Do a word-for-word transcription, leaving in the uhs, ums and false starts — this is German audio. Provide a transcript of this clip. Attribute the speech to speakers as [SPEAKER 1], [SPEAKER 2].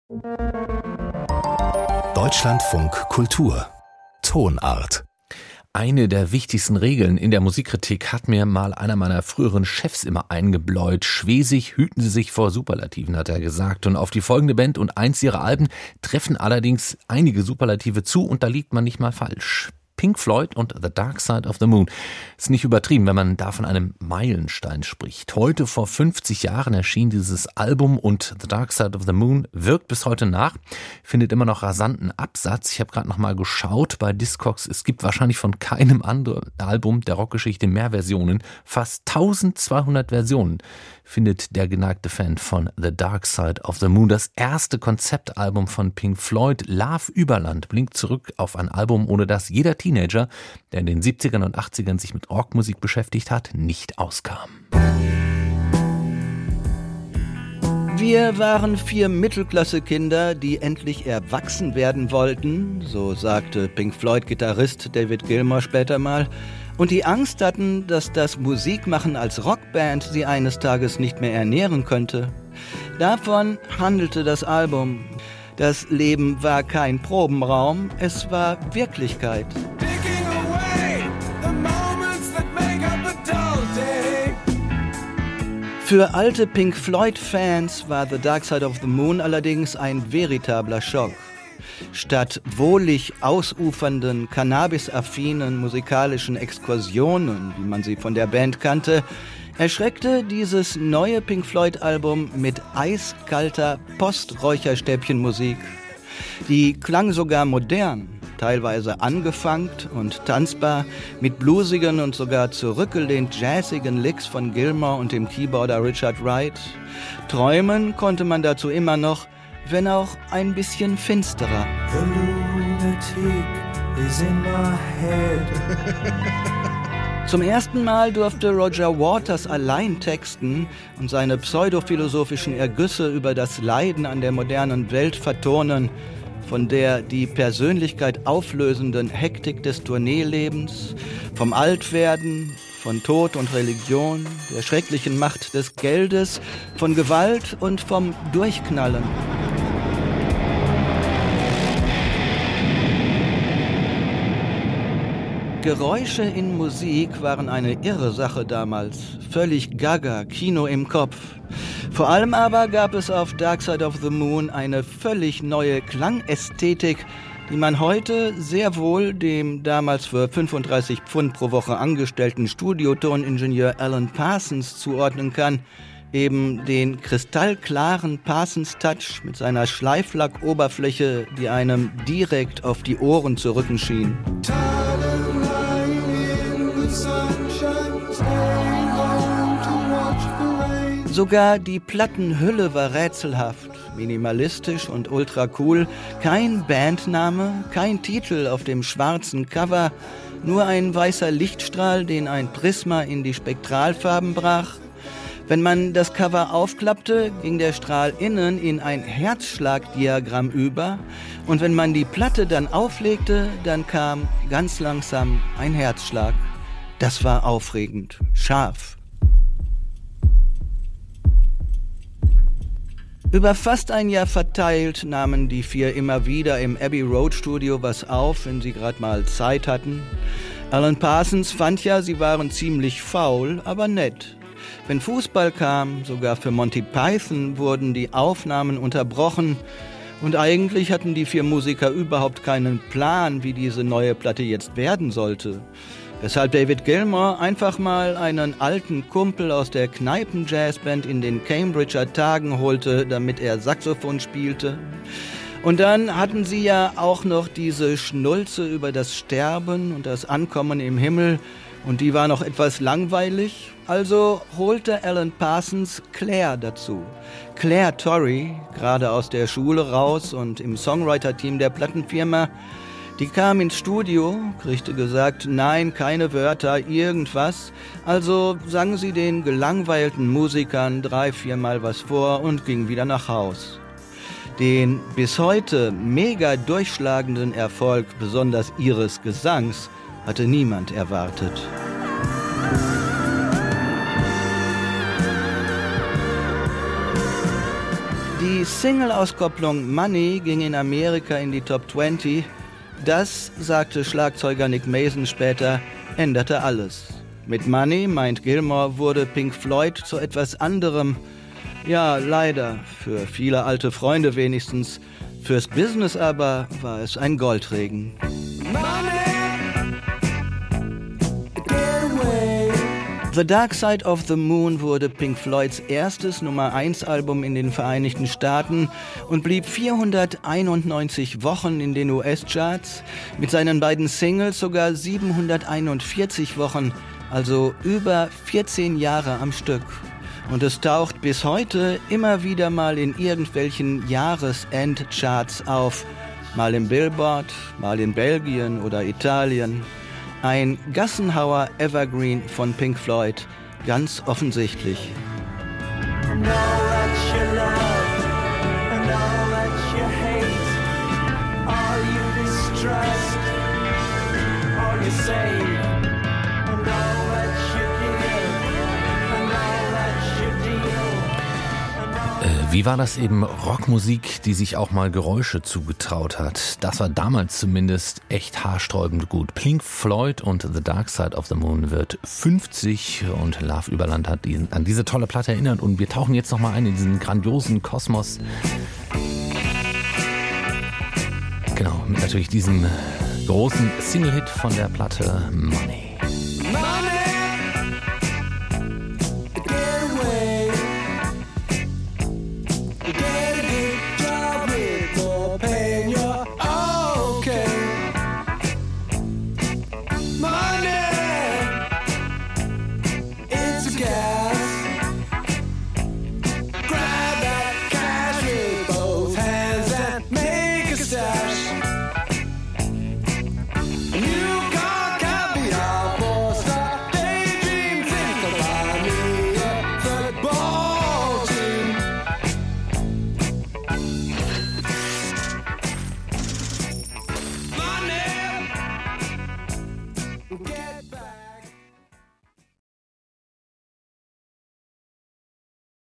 [SPEAKER 1] Deutschlandfunk Kultur Tonart.
[SPEAKER 2] Eine der wichtigsten Regeln in der Musikkritik hat mir mal einer meiner früheren Chefs immer eingebläut. Schwesig, hüten Sie sich vor Superlativen, hat er gesagt. Und auf die folgende Band und eins ihrer Alben treffen allerdings einige Superlative zu und da liegt man nicht mal falsch. Pink Floyd und The Dark Side of the Moon. Ist nicht übertrieben, wenn man da von einem Meilenstein spricht. Heute vor fünfzig Jahren erschien dieses Album und The Dark Side of the Moon wirkt bis heute nach, findet immer noch rasanten Absatz. Ich habe gerade noch mal geschaut bei Discogs. Es gibt wahrscheinlich von keinem anderen Album der Rockgeschichte mehr Versionen. Fast zwölfhundert Versionen findet der geneigte Fan von The Dark Side of the Moon. Das erste Konzeptalbum von Pink Floyd, Love Überland, blinkt zurück auf ein Album, ohne das jeder Teenager, der in den siebzigern und achtzigern sich mit Rockmusik beschäftigt hat, nicht auskam.
[SPEAKER 3] Wir waren vier Mittelklasse-Kinder, die endlich erwachsen werden wollten, so sagte Pink Floyd-Gitarrist David Gilmour später mal, und die Angst hatten, dass das Musikmachen als Rockband sie eines Tages nicht mehr ernähren könnte. Davon handelte das Album. Das Leben war kein Probenraum, es war Wirklichkeit. Für alte Pink Floyd-Fans war The Dark Side of the Moon allerdings ein veritabler Schock. Statt wohlig ausufernden, cannabisaffinen musikalischen Exkursionen, wie man sie von der Band kannte, erschreckte dieses neue Pink Floyd-Album mit eiskalter Post-Räucherstäbchenmusik. Die klang sogar modern, teilweise angefunkt und tanzbar, mit bluesigen und sogar zurückgelehnt jazzigen Licks von Gilmour und dem Keyboarder Richard Wright. Träumen konnte man dazu immer noch, wenn auch ein bisschen finsterer. The lunatic is in my head. Zum ersten Mal durfte Roger Waters allein texten und seine pseudophilosophischen Ergüsse über das Leiden an der modernen Welt vertonen, von der die Persönlichkeit auflösenden Hektik des Tourneelebens, vom Altwerden, von Tod und Religion, der schrecklichen Macht des Geldes, von Gewalt und vom Durchknallen. Geräusche in Musik waren eine irre Sache damals, völlig gaga, Kino im Kopf. Vor allem aber gab es auf Dark Side of the Moon eine völlig neue Klangästhetik, die man heute sehr wohl dem damals für fünfunddreißig Pfund pro Woche angestellten Studiotoningenieur Alan Parsons zuordnen kann. Eben den kristallklaren Parsons-Touch mit seiner Schleiflackoberfläche, die einem direkt auf die Ohren zu rücken schien. Sogar die Plattenhülle war rätselhaft, minimalistisch und ultra cool. Kein Bandname, kein Titel auf dem schwarzen Cover, nur ein weißer Lichtstrahl, den ein Prisma in die Spektralfarben brach. Wenn man das Cover aufklappte, ging der Strahl innen in ein Herzschlagdiagramm über und wenn man die Platte dann auflegte, dann kam ganz langsam ein Herzschlag. Das war aufregend, scharf. Über fast ein Jahr verteilt nahmen die vier immer wieder im Abbey Road Studio was auf, wenn sie gerade mal Zeit hatten. Alan Parsons fand ja, sie waren ziemlich faul, aber nett. Wenn Fußball kam, sogar für Monty Python, wurden die Aufnahmen unterbrochen und eigentlich hatten die vier Musiker überhaupt keinen Plan, wie diese neue Platte jetzt werden sollte. Weshalb David Gilmour einfach mal einen alten Kumpel aus der Kneipen-Jazzband in den Cambridger Tagen holte, damit er Saxophon spielte. Und dann hatten sie ja auch noch diese Schnulze über das Sterben und das Ankommen im Himmel und die war noch etwas langweilig. Also holte Alan Parsons Claire dazu. Claire Torrey, gerade aus der Schule raus und im Songwriter-Team der Plattenfirma. Die kam ins Studio, kriegte gesagt, nein, keine Wörter, irgendwas. Also sang sie den gelangweilten Musikern drei, viermal was vor und ging wieder nach Haus. Den bis heute mega durchschlagenden Erfolg, besonders ihres Gesangs, hatte niemand erwartet. Die Die Single-Auskopplung Money ging in Amerika in die Top zwanzig. Das, sagte Schlagzeuger Nick Mason später, änderte alles. Mit Money, meint Gilmour, wurde Pink Floyd zu etwas anderem. Ja, leider, für viele alte Freunde wenigstens. Fürs Business aber war es ein Goldregen. The Dark Side of the Moon wurde Pink Floyds erstes Nummer eins Album in den Vereinigten Staaten und blieb vierhunderteinundneunzig Wochen in den U S-Charts, mit seinen beiden Singles sogar siebenhunderteinundvierzig Wochen, also über vierzehn Jahre am Stück. Und es taucht bis heute immer wieder mal in irgendwelchen Jahresendcharts auf, mal im Billboard, mal in Belgien oder Italien. Ein Gassenhauer Evergreen von Pink Floyd, ganz offensichtlich.
[SPEAKER 2] Wie war das eben? Rockmusik, die sich auch mal Geräusche zugetraut hat. Das war damals zumindest echt haarsträubend gut. Pink Floyd und The Dark Side of the Moon wird fünfzig und Love Überland hat diesen, an diese tolle Platte erinnert. Und wir tauchen jetzt nochmal ein in diesen grandiosen Kosmos. Genau, mit natürlich diesem großen Single-Hit von der Platte Money.